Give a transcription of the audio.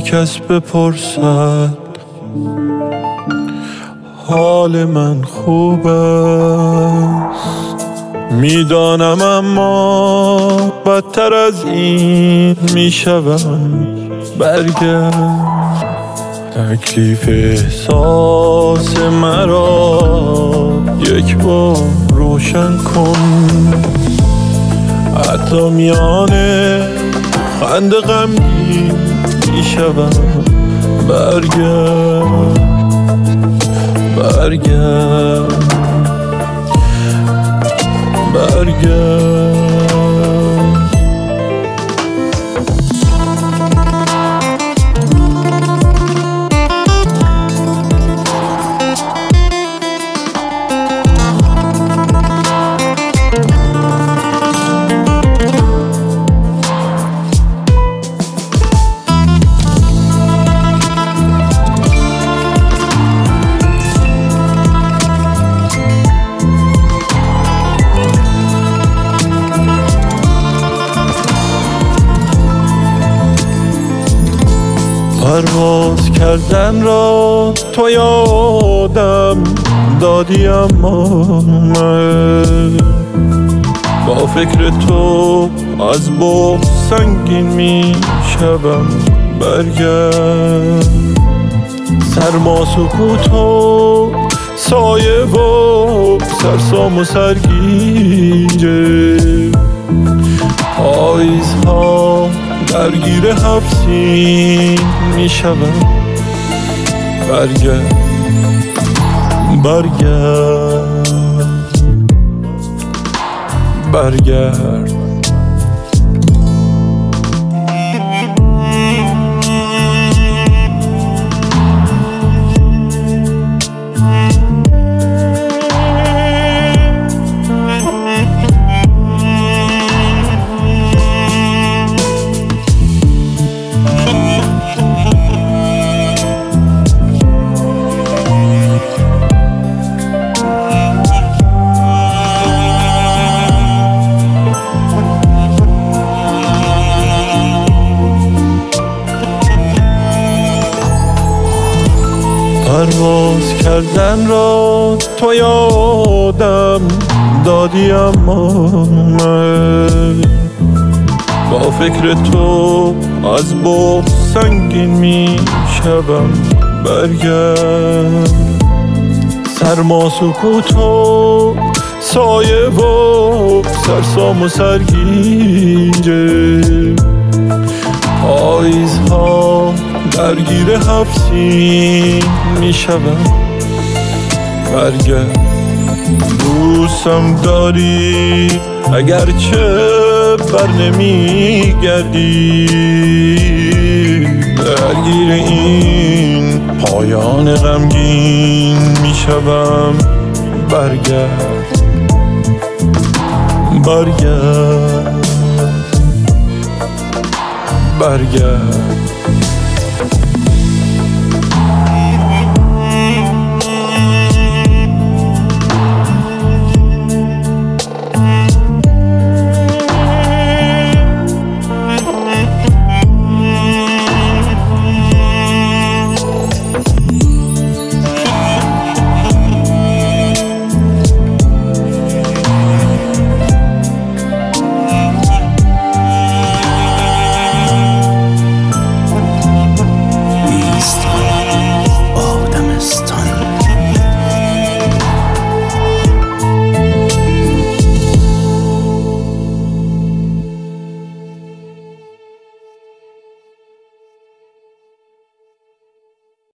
کس بپرسد حال من خوب است. میدانم اما بدتر از این میشوم. برگرد تکلیف احساس مرا یک بار روشن کن. حتی میانه خنده غمگین میشوم. برگرد برگرد برگرد. پرواز کردن را تو یادم دادی، اما من با فکر تو از بغض سنگین می شدم. برگرد سرما سکوت و سایه و سرسام و سرگیره. پاییزها درگیر هفت سین می شوم. برگرد برگرد برگرد. پرواز کردن را تو یادم دادی، اما من با فکر تو از بغض سنگین می شدم. برگرد سرما سکوت و سایه و سرسام و سرگیره. پاییزها درگیر هفت سین می شدم. برگرد دوستم داری اگرچه بر نمی گردی. درگیر این پایان غمگین می شدم. برگرد برگرد برگرد.